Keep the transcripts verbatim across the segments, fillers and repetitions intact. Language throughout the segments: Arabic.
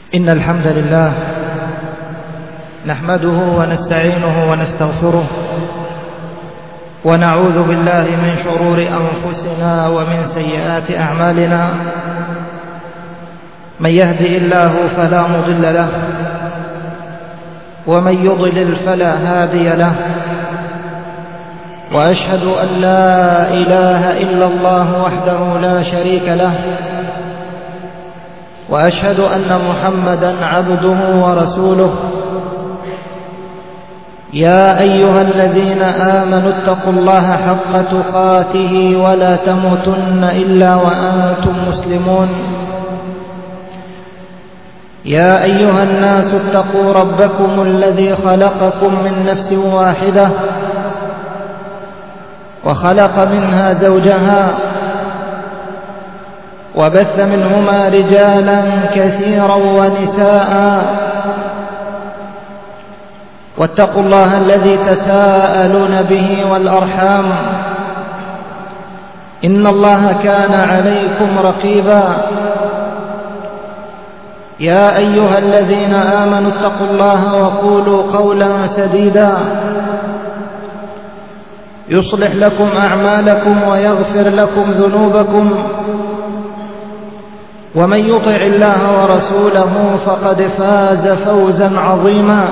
إن الحمد لله نحمده ونستعينه ونستغفره ونعوذ بالله من شرور أنفسنا ومن سيئات أعمالنا. من يهدئ الله فلا مضل له ومن يضلل فلا هادي له، وأشهد أن لا إله إلا الله وحده لا شريك له، وأشهد أن محمدا عبده ورسوله. يا أيها الذين آمنوا اتقوا الله حق تقاته ولا تموتن إلا وأنتم مسلمون. يا أيها الناس اتقوا ربكم الذي خلقكم من نفس واحدة وخلق منها زوجها وبث منهما رجالا كثيرا ونساء، واتقوا الله الذي تساءلون به والأرحام إن الله كان عليكم رقيبا. يا أيها الذين آمنوا اتقوا الله وقولوا قولا سديدا يصلح لكم أعمالكم ويغفر لكم ذنوبكم، ومن يطع الله ورسوله فقد فاز فوزا عظيما.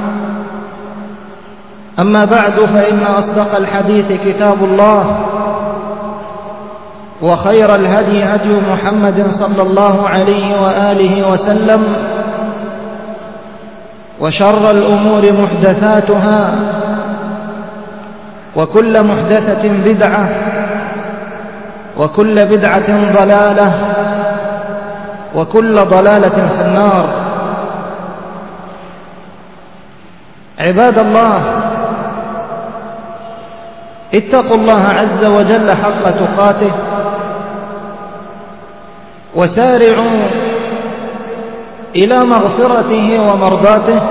أما بعد، فإن أصدق الحديث كتاب الله، وخير الهدي هدي محمد صلى الله عليه وآله وسلم، وشر الأمور محدثاتها، وكل محدثة بدعة، وكل بدعة ضلالة، وكل ضلالة في النار. عباد الله، اتقوا الله عز وجل حق تقاته، وسارعوا إلى مغفرته ومرضاته،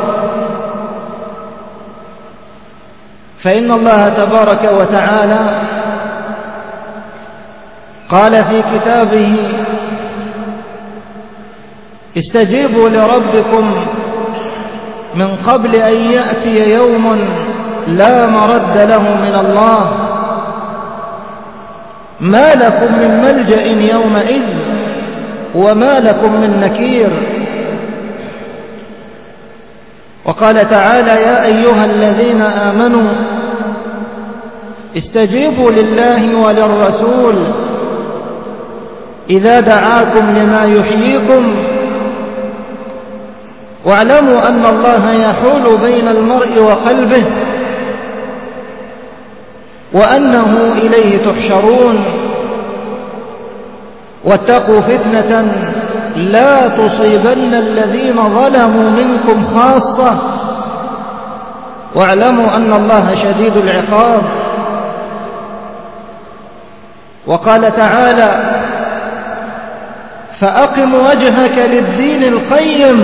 فإن الله تبارك وتعالى قال في كتابه: استجيبوا لربكم من قبل أن يأتي يوم لا مرد له من الله، ما لكم من ملجأ يومئذ وما لكم من نكير. وقال تعالى: يا أيها الذين آمنوا استجيبوا لله وللرسول إذا دعاكم لما يحييكم، واعلموا أن الله يحول بين المرء وقلبه، وأنه إليه تحشرون. واتقوا فتنة لا تصيبن الذين ظلموا منكم خاصة، واعلموا أن الله شديد العقاب. وقال تعالى: فأقم وجهك للدين القيم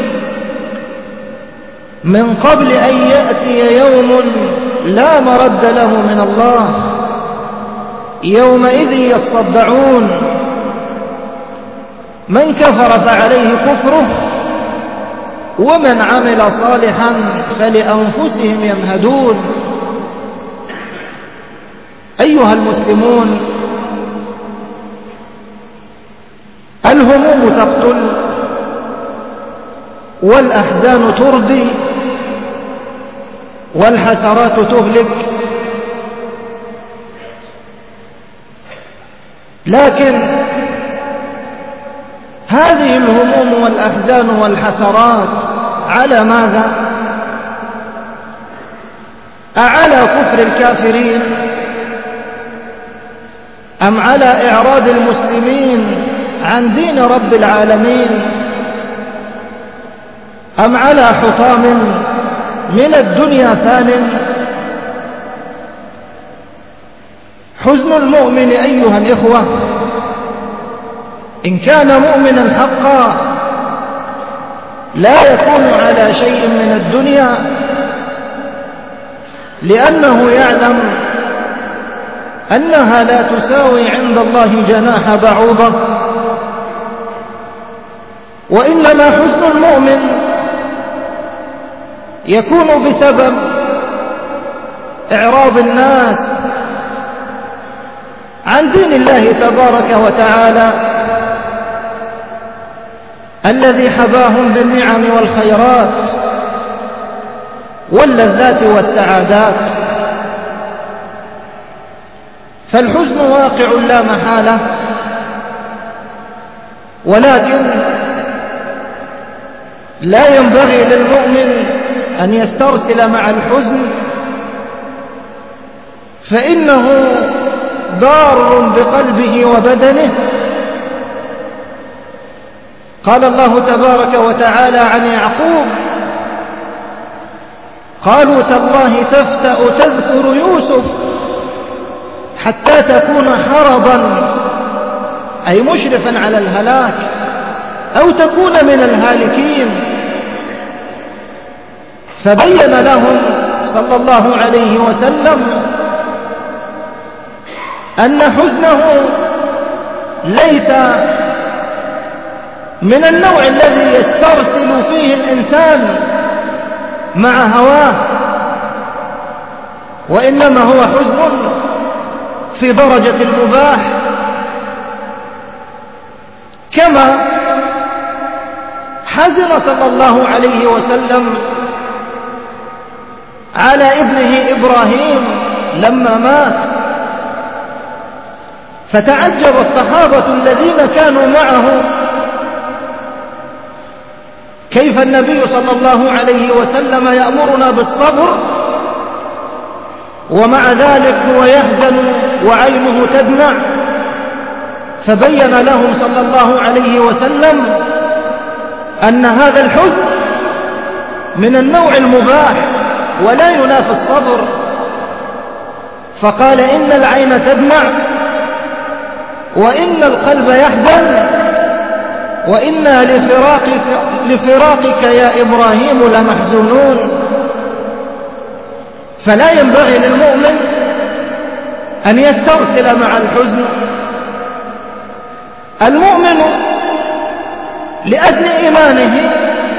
من قبل أن يأتي يوم لا مرد له من الله، يومئذ يصدعون. من كفر فعليه كفره، ومن عمل صالحا فلأنفسهم يمهدون. أيها المسلمون، الهموم تقتل، والأحزان تردي، والحسرات تهلك، لكن هذه الهموم والأحزان والحسرات على ماذا؟ أعلى كفر الكافرين، أم على إعراض المسلمين عن دين رب العالمين، أم على حطام من الدنيا فان؟ حزن المؤمن أيها الإخوة إن كان مؤمنا حقا لا يكون على شيء من الدنيا، لأنه يعلم أنها لا تساوي عند الله جناح بعوضة، وإنما حزن المؤمن يكون بسبب إعراض الناس عن دين الله تبارك وتعالى الذي حباهم بالنعم والخيرات واللذات والسعادات. فالحزن واقع لا محالة، ولكن لا ينبغي للمؤمن أن يسترسل مع الحزن، فإنه ضار بقلبه وبدنه. قال الله تبارك وتعالى عن يعقوب: قالوا تالله تفتأ تذكر يوسف حتى تكون حرضا، أي مشرفا على الهلاك، أو تكون من الهالكين. فبين لهم صلى الله عليه وسلم أن حزنه ليس من النوع الذي يسترسل فيه الإنسان مع هواه، وإنما هو حزن في درجة المباح، كما حزن صلى الله عليه وسلم على ابنه إبراهيم لما مات. فتعجب الصحابة الذين كانوا معه كيف النبي صلى الله عليه وسلم يأمرنا بالصبر ومع ذلك هو يحزن وعينه تدمع. فبين لهم صلى الله عليه وسلم أن هذا الحزن من النوع المباح ولا ينافي الصبر. فقال: إن العين تدمع وإن القلب يحزن وإنا لفراقك, لفراقك يا إبراهيم لمحزونون. فلا ينبغي للمؤمن أن يسترسل مع الحزن. المؤمن لأجل إيمانه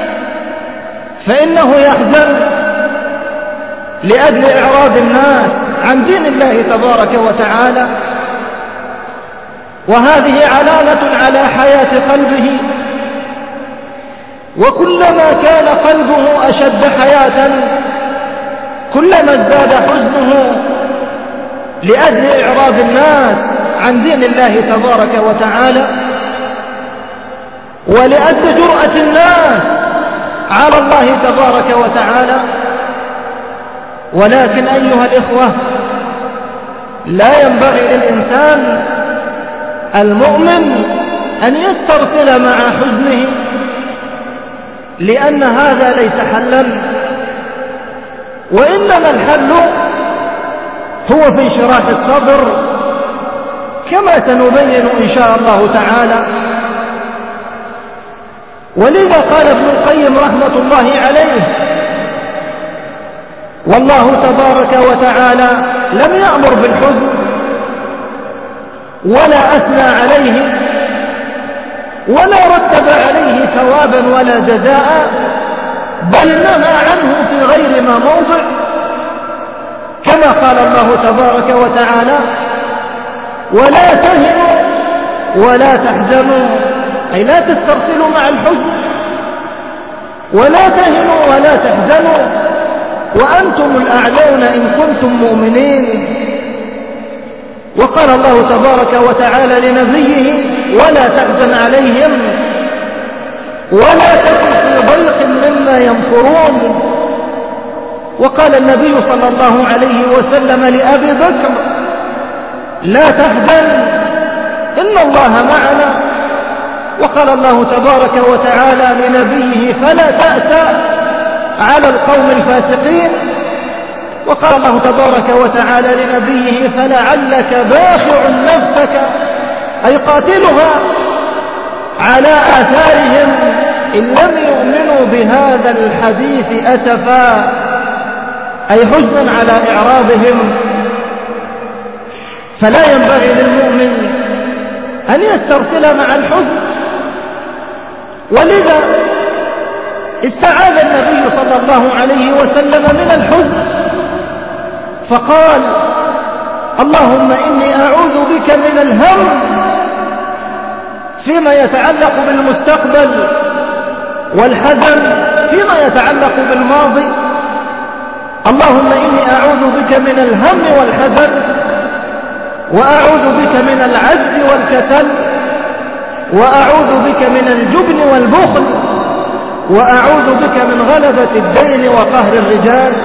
فإنه يحزن لأجل إعراض الناس عن دين الله تبارك وتعالى، وهذه علامة على حياة قلبه. وكلما كان قلبه أشد حياة كلما ازداد حزنه لأجل إعراض الناس عن دين الله تبارك وتعالى، ولأجل جرأة الناس على الله تبارك وتعالى. ولكن أيها الإخوة، لا ينبغي للإنسان المؤمن أن يسترسل مع حزنه، لأن هذا ليس حلا، وإنما الحل هو في انشراح الصدر كما سنبين إن شاء الله تعالى. ولذا قال ابن القيم رحمة الله عليه: والله تبارك وتعالى لم يأمر بالحزن ولا أثنى عليه ولا رتب عليه ثوابا ولا جزاء، بل نهى عنه في غير ما موضع، كما قال الله تبارك وتعالى: ولا تهنوا ولا تحزنوا، أي لا تسترسلوا مع الحزن، ولا تهنوا ولا تحزنوا وأنتم الأعلون إن كنتم مؤمنين. وقال الله تبارك وتعالى لنبيه: ولا تحزن عليهم ولا تكن في ضيق مما يمكرون. وقال النبي صلى الله عليه وسلم لأبي بكر: لا تحزن إن الله معنا. وقال الله تبارك وتعالى لنبيه: فلا تأسى على القوم الفاسقين. وقال الله تبارك وتعالى لنبيه: فلعلك باخع نفسك، أي قاتلها على آثارهم إن لم يؤمنوا بهذا الحديث أسفا، أي حزنا على إعراضهم. فلا ينبغي للمؤمن أن يسترسل مع الحزن، ولذا استعاذ النبي صلى الله عليه وسلم من الحزن فقال اللهم إني أعوذ بك من الهم فيما يتعلق بالمستقبل والحزن فيما يتعلق بالماضي. اللهم إني أعوذ بك من الهم والحزن وأعوذ بك من العجز والكسل وأعوذ بك من الجبن والبخل وأعوذ بك من غلبة الدين وقهر الرجال.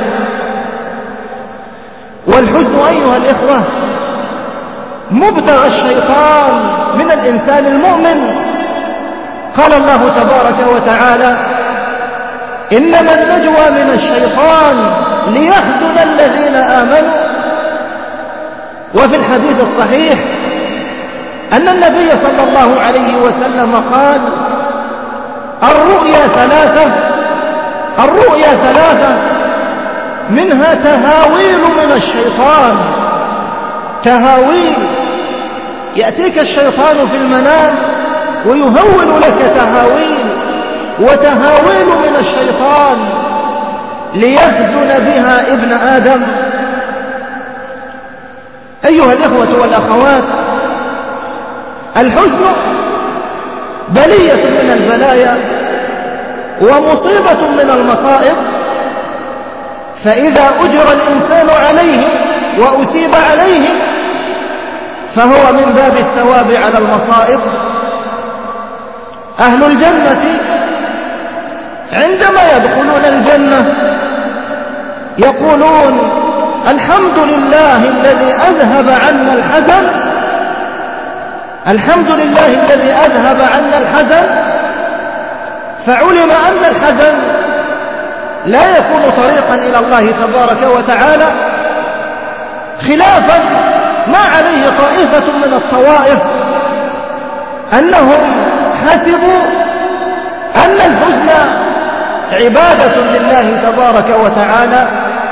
والحزن أيها الإخوة مبتغى الشيطان من الإنسان المؤمن. قال الله تبارك وتعالى إنما النجوى من الشيطان ليحزن الذين آمنوا. وفي الحديث الصحيح أن النبي صلى الله عليه وسلم قال الرؤيا ثلاثة الرؤيا ثلاثة منها تهاويل من الشيطان. تهاويل يأتيك الشيطان في المنام ويهول لك تهاويل، وتهاويل من الشيطان ليحزن بها ابن آدم. أيها الإخوة والأخوات، الحزن بلية من البلايا ومصيبة من المصائب، فإذا أجر الإنسان عليه وأثيب عليه فهو من باب الثواب على المصائب. أهل الجنة عندما يدخلون الجنة يقولون الحمد لله الذي أذهب عنا الحزن الحمد لله الذي أذهب عنا الحزن. فعلم أن الحزن لا يكون طريقا إلى الله تبارك وتعالى، خلافا ما عليه طائفة من الطوائف أنهم حسبوا أن الحزن عبادة لله تبارك وتعالى.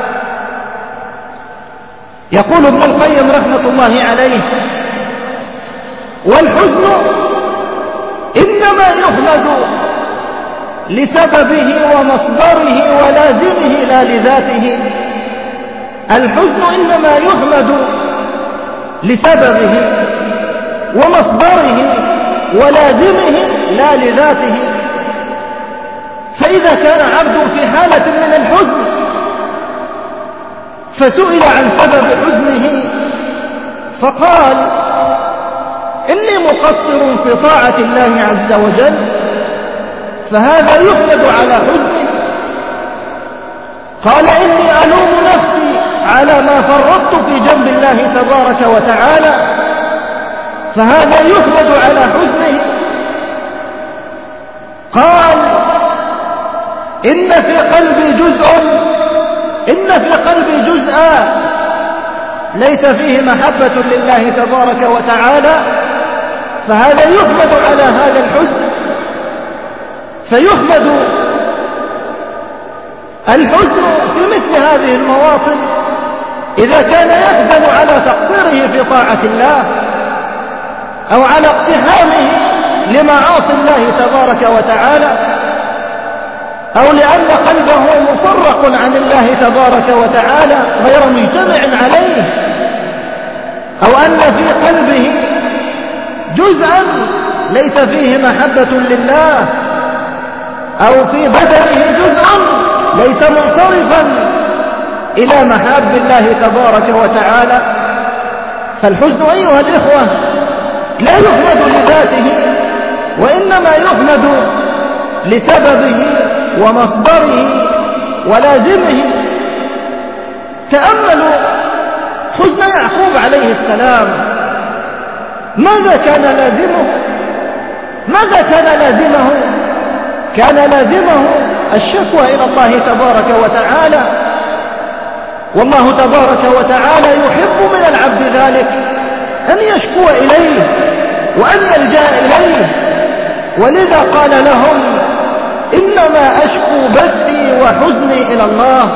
يقول ابن القيم رحمة الله عليه والحزن إنما يحمد لسببه ومصدره ولازمه لا لذاته. الحزن إنما يحمد لسببه ومصدره ولازمه لا لذاته. فإذا كان عبد في حالة من الحزن فسئل عن سبب حزنه فقال إني مقصر في طاعة الله عز وجل، فهذا يحمد على حزني. قال إني ألوم نفسي على ما فرطت في جنب الله تبارك وتعالى، فهذا يحمد على حزنه. قال إن في قلبي جزء إن في قلبي جزءا ليس فيه محبة لله تبارك وتعالى، فهذا يحمد على هذا الحزن. فيحمد الحزن في مثل هذه المواطن إذا كان يحزن على تقصيره في طاعة الله أو على اقتحامه لمعاصي الله تبارك وتعالى، أو لأن قلبه مفرق عن الله تبارك وتعالى غير مجتمع عليه، أو أن في قلبه جزءا ليس فيه محبة لله، أو في بدنه جزء ليس منصرفا إلى محاب الله تبارك وتعالى. فالحزن أيها الإخوة لا يحمد لذاته، وإنما يحمد لسببه ومصدره ولازمه. تأملوا حزن يعقوب عليه السلام، ماذا كان لازمه؟ ماذا كان لازمه؟ كان لازمه الشكوى إلى الله تبارك وتعالى، والله تبارك وتعالى يحب من العبد ذلك أن يشكو إليه وأن يلجأ إليه. ولذا قال لهم إنما أشكو بثي وحزني إلى الله.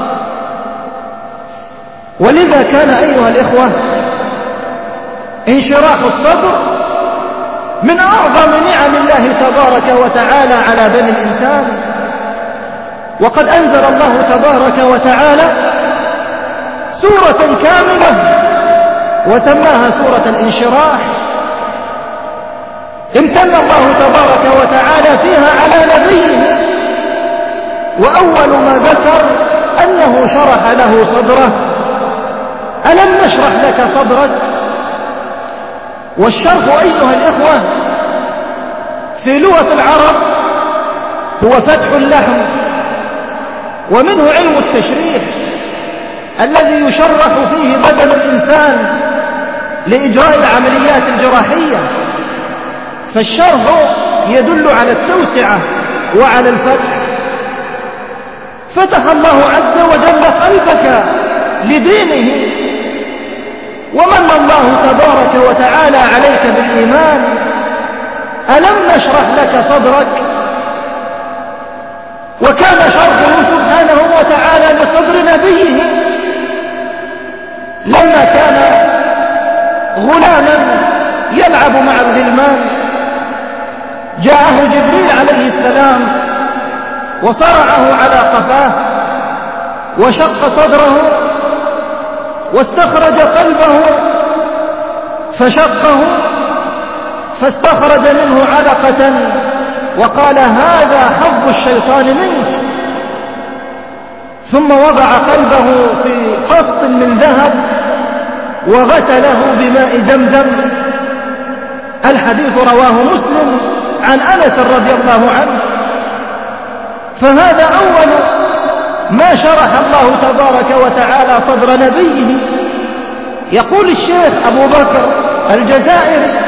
ولذا كان أيها الإخوة انشراح الصدر من أعظم نعم الله تبارك وتعالى على بني الإنسان. وقد أنزل الله تبارك وتعالى سورة كاملة وسماها سورة الانشراح، امتن الله تبارك وتعالى فيها على نبيه، وأول ما ذكر أنه شرح له صدره. ألم نشرح لك صدرك؟ والشرح أيها الإخوة في لغة العرب هو فتح اللحم، ومنه علم التشريح الذي يشرح فيه بدن الإنسان لإجراء العمليات الجراحية. فالشرح يدل على التوسعة وعلى الفتح. فتح الله عز وجل قلبك لدينه، ومن الله تبارك وتعالى عليك بالإيمان. ألم نشرح لك صدرك؟ وكان شرحه سبحانه وتعالى لصدر نبيه لما كان غلاما يلعب مع الغلمان، جاءه جبريل عليه السلام وصرعه على قفاه وشق صدره واستخرج قلبه فشقه فاستخرج منه علقة وقال هذا حظ الشيطان منك، ثم وضع قلبه في قسط من ذهب وغسله بماء زمزم. الحديث رواه مسلم عن أنس رضي الله عنه. فهذا أول ما شرح الله تبارك وتعالى صدر نبيه. يقول الشيخ أبو بكر الجزائري: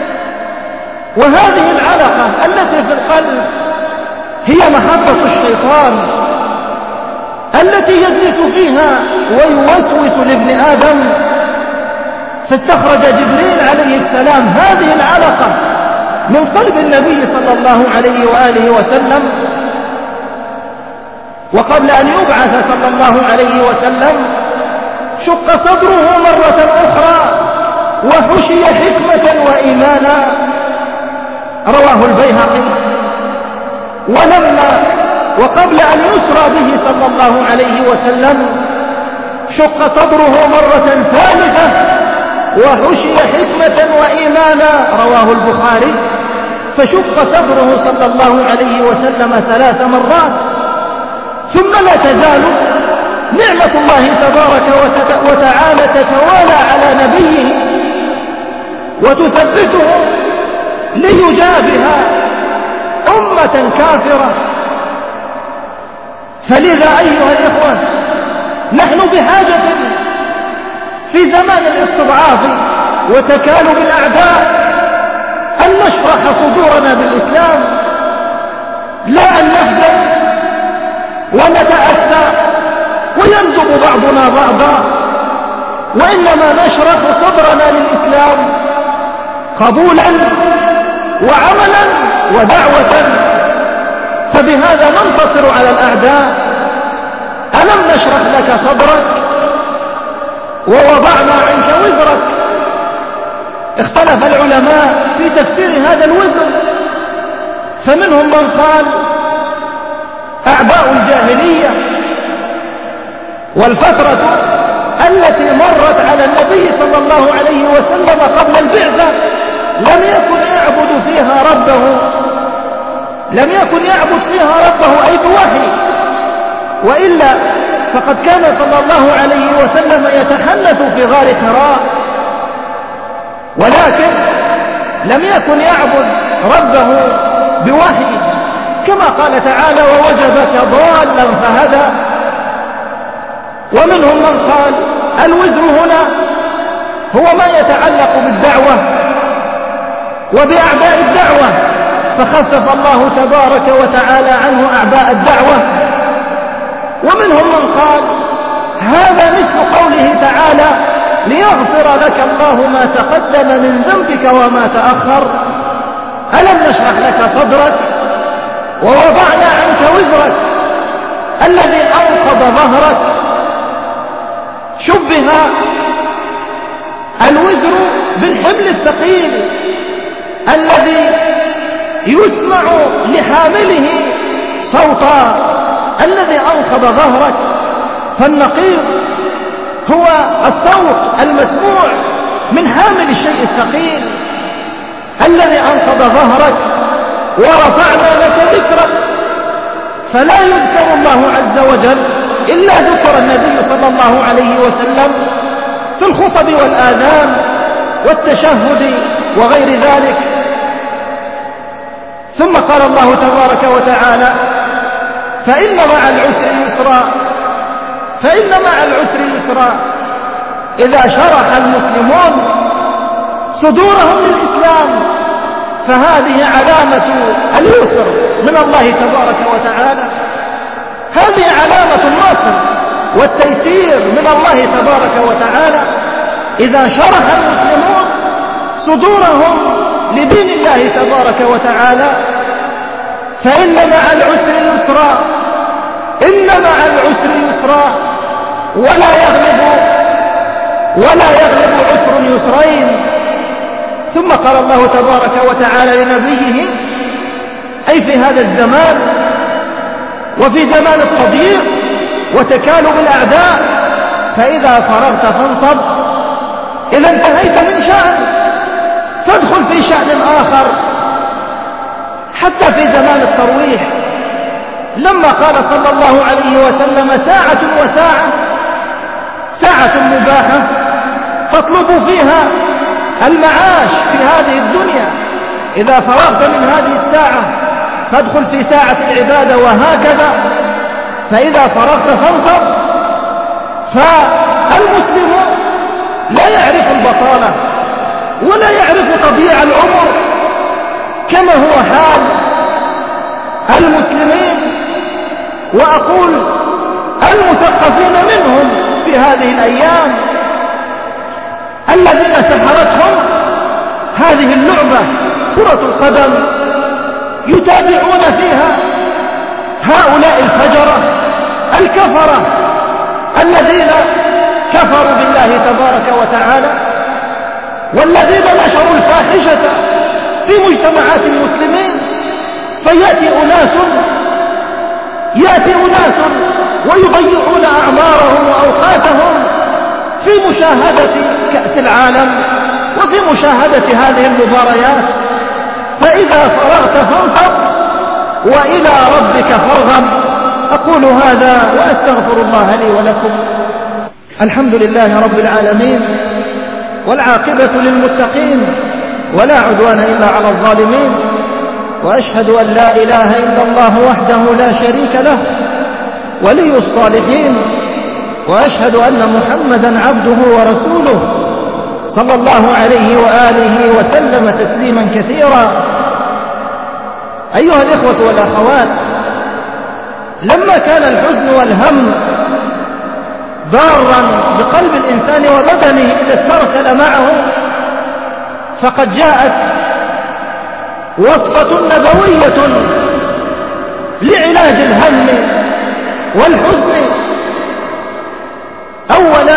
وهذه العلقة التي في القلب هي محطة الشيطان التي يجلس فيها ويوسوس لابن آدم. فاستخرج جبريل عليه السلام هذه العلقة من قلب النبي صلى الله عليه وآله وسلم، وقبل أن يبعث صلى الله عليه وسلم شق صدره مرة أخرى وحشي حكمة وإيمانا، رواه البيهقي. ولما وقبل أن يسرى به صلى الله عليه وسلم شق صدره مرة ثالثة وحشي حكمة وإيمانا، رواه البخاري. فشق صدره صلى الله عليه وسلم ثلاث مرات. ثم لا تزال نعمة الله تبارك وتعالى تتوالى على نبيه وتثبته ليجابه أمة كافرة. فلذا أيها الإخوة نحن بحاجة في زمان الاستضعاف وتكالب الأعداء أن نشرح صدورنا بالإسلام، لا أن نحزن ونتأسى ويندب بعضنا بعضا، وإنما نشرح صدرنا للإسلام قبولا وعملا ودعوة، فبهذا ننتصر على الأعداء. ألم نشرح لك صدرك ووضعنا عنك وزرك؟ اختلف العلماء في تفسير هذا الوزر، فمنهم من قال أعباء الجاهلية والفترة التي مرت على النبي صلى الله عليه وسلم قبل البعثة لم يكن يعبد فيها ربه لم يكن يعبد فيها ربه أي بوحي، وإلا فقد كان صلى الله عليه وسلم يتحنث في غار حراء، ولكن لم يكن يعبد ربه بوحي، كما قال تعالى ووجدك ضالا فهدى. ومنهم من قال الوزر هنا هو ما يتعلق بالدعوة وبأعداء الدعوة، فخفف الله تبارك وتعالى عنه أعداء الدعوة. ومنهم من قال هذا مثل قوله تعالى ليغفر لك الله ما تقدم من ذنبك وما تأخر. ألم نشرح لك صدرك ووضعنا عنك وزرك الذي أنقض ظهرك؟ شبه الوزر بالحمل الثقيل الذي يسمع لحامله صوتا، الذي أنقض ظهرك. فالنقيض هو الصوت المسموع من حامل الشيء الثقيل الذي أنقض ظهرك. ورفعنا لك ذكرك، فلا يذكر الله عز وجل إلا ذكر النبي صلى الله عليه وسلم في الخطب والآذان والتشهد وغير ذلك. ثم قال الله تبارك وتعالى: فإن مع العسر يسرا، فإن مع العسر يسرا. إذا شرح المسلمون صدورهم للإسلام فهذه علامة اليسر من الله تبارك وتعالى، هذه علامة النصر والتيسير من الله تبارك وتعالى. إذا شرح المسلمون صدورهم لدين الله تبارك وتعالى فإن مع العسر يسرا، إن مع العسر يسرا، ولا يغلب ولا يغلب عسر يسرين. ثم قال الله تبارك وتعالى لنبيه أي في هذا الزمان وفي زمان التضييق وتكالب الأعداء: فإذا فرغت فانصب. إذا انتهيت من شأن فادخل في شأن آخر. حتى في زمان الترويح لما قال صلى الله عليه وسلم: ساعة وساعة، ساعة مباحة تطلب فيها المعاش في هذه الدنيا، إذا فرغت من هذه الساعة فادخل في ساعة العبادة، وهكذا. فإذا فرغت فانصب. فالمسلم لا يعرف البطالة ولا يعرف تضييع العمر كما هو حال المسلمين، وأقول المثقفين منهم في هذه الأيام الذين سحرتهم هذه اللعبة كرة القدم، يتابعون فيها هؤلاء الفجرة الكفرة الذين كفروا بالله تبارك وتعالى، والذين نشروا الفاحشة في مجتمعات المسلمين. فيأتي أناس يأتي أناس ويضيعون أعمارهم وأوقاتهم في مشاهدة كأس العالم وفي مشاهدة هذه المباريات. فإذا فرغت فانصب وإلى ربك فارغب. أقول هذا وأستغفر الله لي ولكم. الحمد لله رب العالمين، والعاقبة للمتقين، ولا عدوان إلا على الظالمين. وأشهد أن لا إله إلا الله وحده لا شريك له ولي الصالحين، وأشهد أن محمدا عبده ورسوله صلى الله عليه وآله وسلم تسليما كثيرا. أيها الإخوة والأخوات، لما كان الحزن والهم ضارا بقلب الإنسان وبدنه إذا استرسل معه، فقد جاءت وصفة نبوية لعلاج الهم والحزن. أولا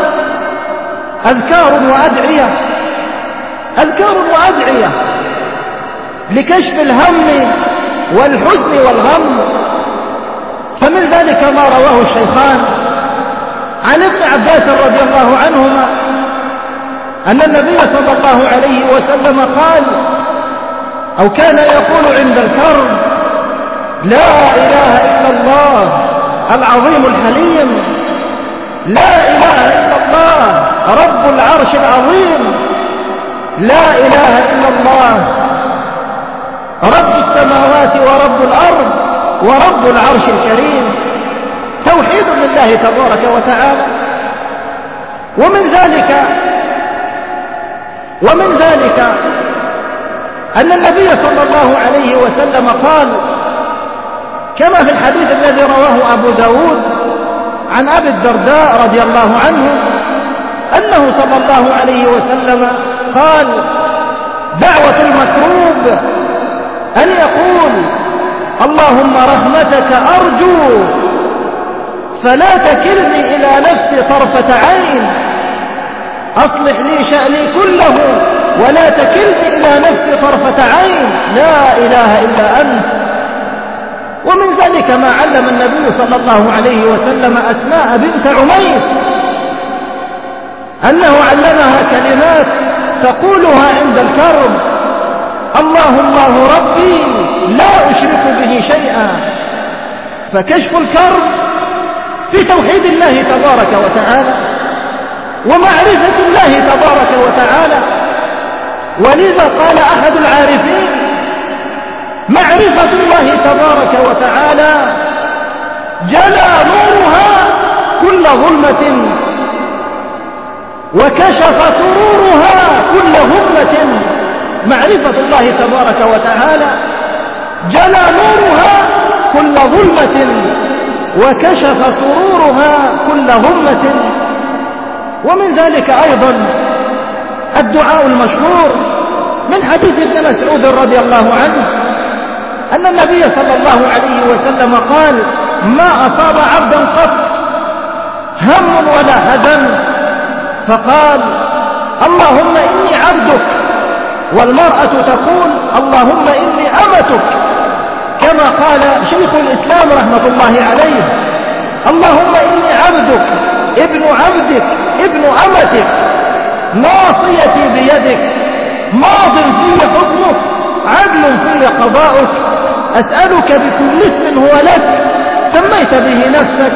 أذكار وأدعية، أذكار وأدعية لكشف الهم والحزن والغم. فمن ذلك ما رواه الشيخان عن ابن عباس رضي الله عنهما أن النبي صلى الله عليه وسلم قال أو كان يقول عند الكرب: لا إله إلا الله العظيم الحليم، لا إله إلا الله رب العرش العظيم، لا إله إلا الله رب السماوات ورب الأرض ورب العرش الكريم. توحيد لله تبارك وتعالى. ومن ذلك ومن ذلك أن النبي صلى الله عليه وسلم قال كما في الحديث الذي رواه أبو داود عن أبي الدرداء رضي الله عنه أنه صلى الله عليه وسلم قال: دعوة المكروب أن يقول: اللهم رحمتك أرجو فلا تكلني إلى نفسي طرفة عين، أصلح لي شأني كله ولا تكلني إلى نفسي طرفة عين، لا إله إلا أنت. ومن ذلك ما علم النبي صلى الله عليه وسلم أسماء بنت عميس أنه علمها كلمات تقولها عند الكرب: الله الله ربي لا أشرك به شيئا. فكشف الكرب في توحيد الله تبارك وتعالى ومعرفة الله تبارك وتعالى. ولذا قال أحد العارفين: معرفة الله تبارك وتعالى جلى نورها كل ظلمة وكشف سرورها كل همة. معرفة الله تبارك وتعالى جلى نورها كل ظلمة وكشف سرورها كل همة. ومن ذلك أيضا الدعاء المشهور من حديث ابن مسعود رضي الله عنه أن النبي صلى الله عليه وسلم قال: ما أصاب عبدا قط هم ولا حزن فقال: اللهم إني عبدك. والمرأة تقول: اللهم إني أمتك، كما قال شيخ الإسلام رحمة الله عليه: اللهم إني عبدك ابن عبدك ابن أمتك ناصيتي بيدك ماض في حكمك عدل في قضاؤك أسألك بكل اسم هو لك سميت به نفسك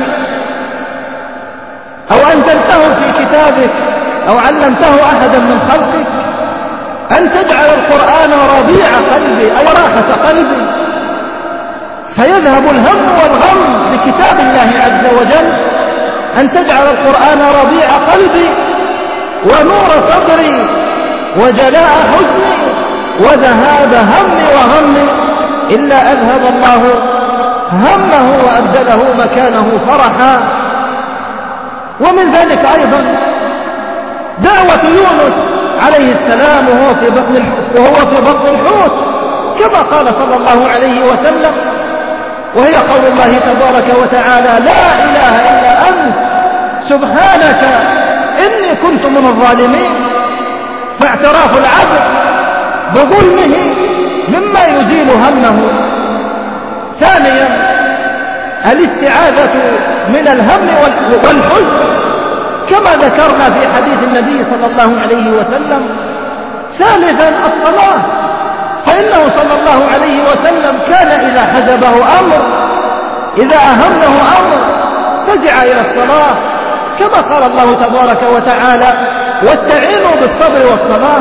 أو أنزلته في كتابك أو علمته أحدا من خلقك أن تجعل القرآن ربيع قلبي أي راحة قلبي، فيذهب الهم والغم بكتاب الله عز وجل. أن تجعل القرآن ربيع قلبي ونور صدري وجلاء حزني وذهاب همي وغمي، إلا أذهب الله همه وأبدله مكانه فرحا. ومن ذلك أيضا دعوة يونس عليه السلام وهو في بطن وهو في بطن الحوت، كما قال صلى الله عليه وسلم، وهي قول الله تبارك وتعالى: لا إله إلا أنت سبحانك إني كنت من الظالمين. فاعتراف العبد بظلمه مما يزيل همه. ثانيا الاستعاذة من الهم والحزن، كما ذكرنا في حديث النبي صلى الله عليه وسلم. ثالثا الصلاة، فإنه صلى الله عليه وسلم كان إذا حجبه أمر إذا أهمه أمر فزع إلى الصلاة، كما قال الله تبارك وتعالى: واستعينوا بالصبر والصلاة.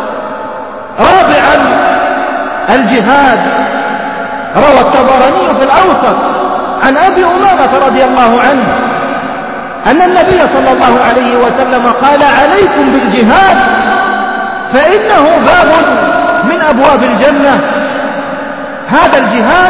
رابعا الجهاد. روى الطبراني في الأوسط عن أبي أمامة رضي الله عنه أن النبي صلى الله عليه وسلم قال: عليكم بالجهاد فإنه باب من أبواب الجنة. هذا الجهاد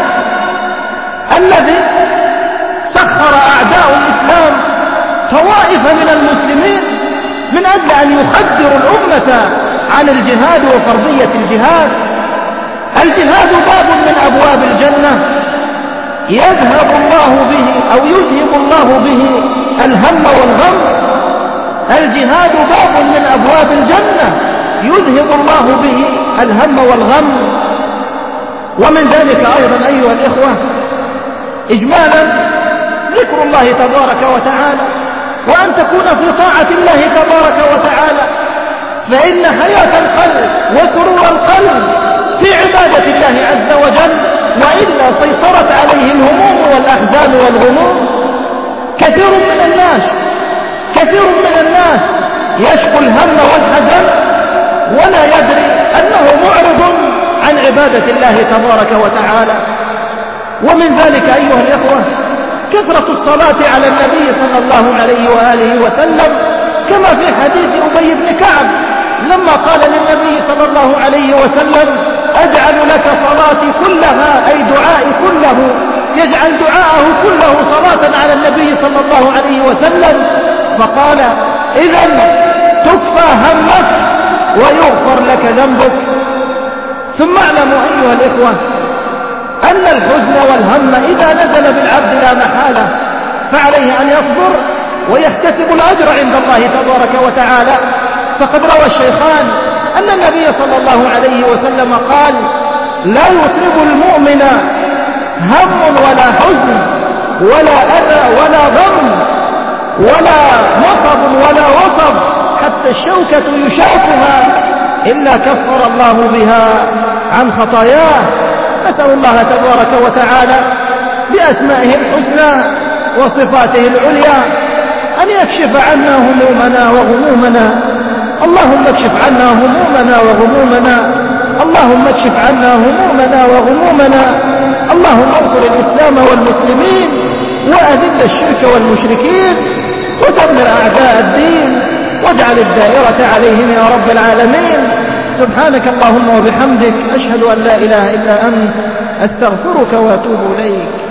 الذي سخر أعداء الإسلام طوائف من المسلمين من أجل أن يخدروا الأمة عن الجهاد وفرضية الجهاد. الجهاد باب من أبواب الجنة يذهب الله به أو يذهب الله به الهم والغم. الجهاد باب من أبواب الجنة يذهب الله به الهم والغم. ومن ذلك أيضا أيها الإخوة إجمالا ذكر الله تبارك وتعالى، وأن تكون في طاعة الله تبارك وتعالى، فإن حياة القلب وسرور القلب في عبادة الله عز وجل، وإلا سيطرت عليه الهموم والأحزان والغموم. كثير من الناس كثير من الناس يشكو الهم والحزن ولا يدري أنه معرض عن عبادة الله تبارك وتعالى. ومن ذلك أيها الإخوة كثرة الصلاة على النبي صلى الله عليه وآله وسلم، كما في حديث أبي بن كعب لما قال للنبي صلى الله عليه وسلم: أجعل لك صلاتي كلها أي دعائي كله، يجعل دعاءه كله صلاة على النبي صلى الله عليه وسلم. فقال: إذن تكفى همك ويغفر لك ذنبك. ثم اعلموا أيها الإخوة أن الحزن والهم إذا نزل بالعبد لا محالة فعليه أن يصبر ويحتسب الأجر عند الله تبارك وتعالى. فقد روى الشيخان أن النبي صلى الله عليه وسلم قال: لا يصيب المؤمن هم ولا حزن ولا أذى ولا غم ولا نصب ولا وصب حتى الشوكة يشاكها إلا كفر الله بها عن خطاياه. نسأل الله تبارك وتعالى بأسمائه الحسنى وصفاته العليا أن يكشف عنا همومنا وغمومنا. اللهم اكشف عنا همومنا وغمومنا، اللهم اكشف عنا همومنا وغمومنا. اللهم انصر الإسلام والمسلمين وأذل الشرك والمشركين ودمر أعداء الدين واجعل الدائرة عليهم يا رب العالمين. سبحانك اللهم وبحمدك، أشهد أن لا إله إلا أنت، أستغفرك وأتوب إليك.